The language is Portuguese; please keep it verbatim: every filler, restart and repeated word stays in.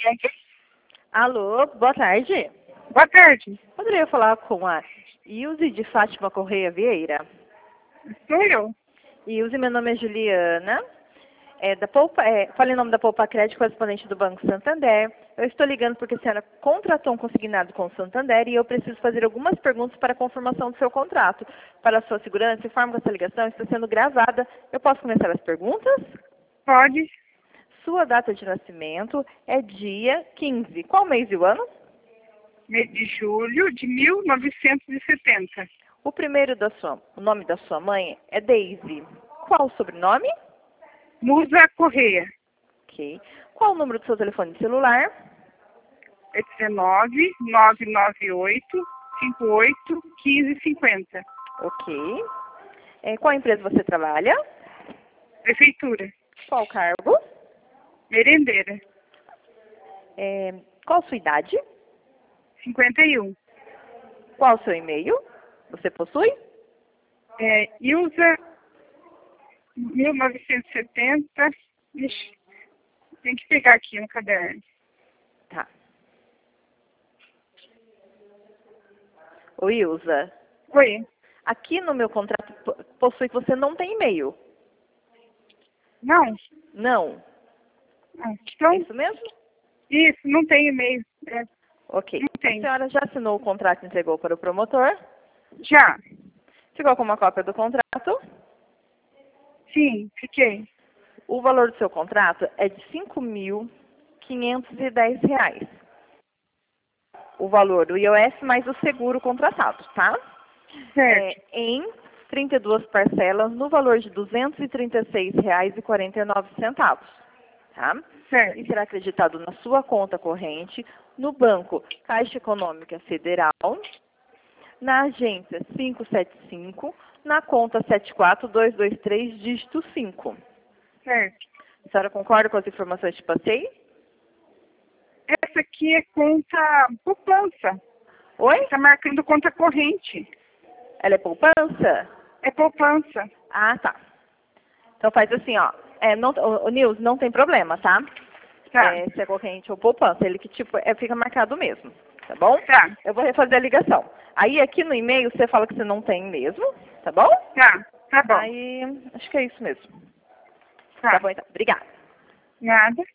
Alô, boa tarde. Boa tarde. Poderia falar com a Ilse de Fátima Correia Vieira? Sou eu. Ilse, meu nome é Juliana. É da Poupa, é, falei o nome da Poupa Crédito, correspondente do Banco Santander. Eu estou ligando porque a senhora contratou um consignado com o Santander e eu preciso fazer algumas perguntas para a confirmação do seu contrato. Para a sua segurança, informo que essa ligação está sendo gravada. Eu posso começar as perguntas? Pode. Sua data de nascimento é dia quinze. Qual mês e o ano? Mês de julho de mil novecentos e setenta. O primeiro da sua, o nome da sua mãe é Daisy. Qual o sobrenome? Musa Correia. Ok. Qual o número do seu telefone celular? É dezenove, nove nove oito, cinquenta e oito, quinze cinquenta. Ok. É, qual empresa você trabalha? Prefeitura. Qual cargo? Merendeira. É, qual a sua idade? cinquenta e um. Qual o seu e-mail? Você possui? É, Ilza, mil novecentos e setenta. Ixi, tem que pegar aqui no caderno. Tá. Ô, Ilza, Oi. aqui no meu contrato po- possui que você não tem e-mail. Não? Não. Ah, É Então, isso mesmo? isso, não tem e-mail. É, Ok. não A tem. senhora já assinou o contrato e entregou para o promotor? Já? Ficou com uma cópia do contrato? Sim, fiquei. O valor do seu contrato é de cinco mil quinhentos e dez reais. O valor do I O S mais o seguro contratado, tá? Certo. É, em trinta e duas parcelas no valor de duzentos e trinta e seis reais e quarenta e nove centavos, tá? Certo. E será acreditado na sua conta corrente no banco Caixa Econômica Federal, na agência quinhentos e setenta e cinco, na conta sete quatro dois dois três, dígito cinco. Certo. A senhora concorda com as informações que passei? Essa aqui é conta poupança. Oi? Está marcando conta corrente. Ela é poupança? É poupança. Ah, tá. Então faz assim, ó. É, não, o, o Nils, não tem problema, tá? Tá. É, se é corrente ou poupança, ele que tipo, é, fica marcado mesmo, tá bom? Tá. Eu vou refazer a ligação. Aí aqui no e-mail você fala que você não tem mesmo, tá bom? Tá. Tá bom. Aí, acho que é isso mesmo. Tá Tá. bom então. Obrigada. Nada.